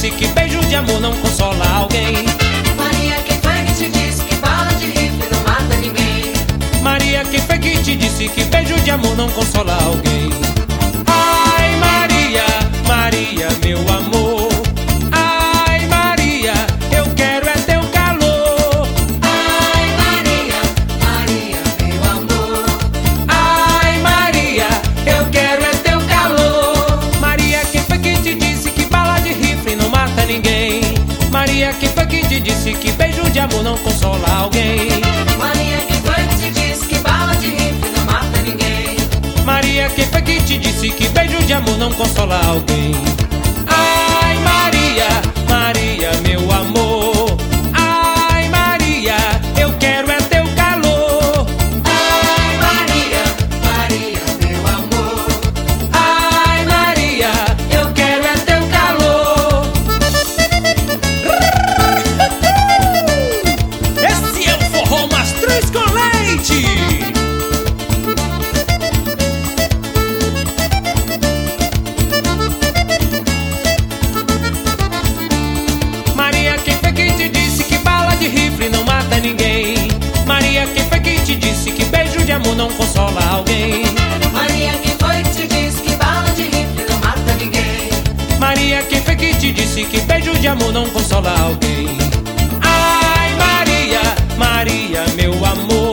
disse que beijo de amor não consola alguém? Maria, quem foi que te disse que bala de rifle não mata ninguém? Maria, quem foi que te disse que beijo de amor não consola alguém? Ai, Maria, Maria, meu amor. Ai, Maria, eu quero é teu calor. Ai, Maria, Maria, meu amor. Ai, Maria, eu quero é teu calor. Maria, quem foi que te disse que bala de rifle não mata ninguém? Maria, quem foi que te disse que beijo de amor não consola alguém? Maria, quem foi que te disse que bala de rifle não mata ninguém? Maria, quem foi que te disse que beijo de amor não consola alguém? Ai, Maria, Maria, meu amor. Ai, Maria, eu quero é teu calor. Ai, Maria, Maria, meu amor. Ai, Maria, eu quero é teu calor. Esse é o Forró Mastruz com Leite. Maria, quem foi que te disse que bala de rifle não mata ninguém? Maria, quem foi que te disse que beijo de amor não consola alguém? Maria, quem foi que te disse que bala de rifle não mata ninguém? Maria, quem foi que te disse que beijo de amor não consola alguém? Ai, Maria, Maria, meu amor.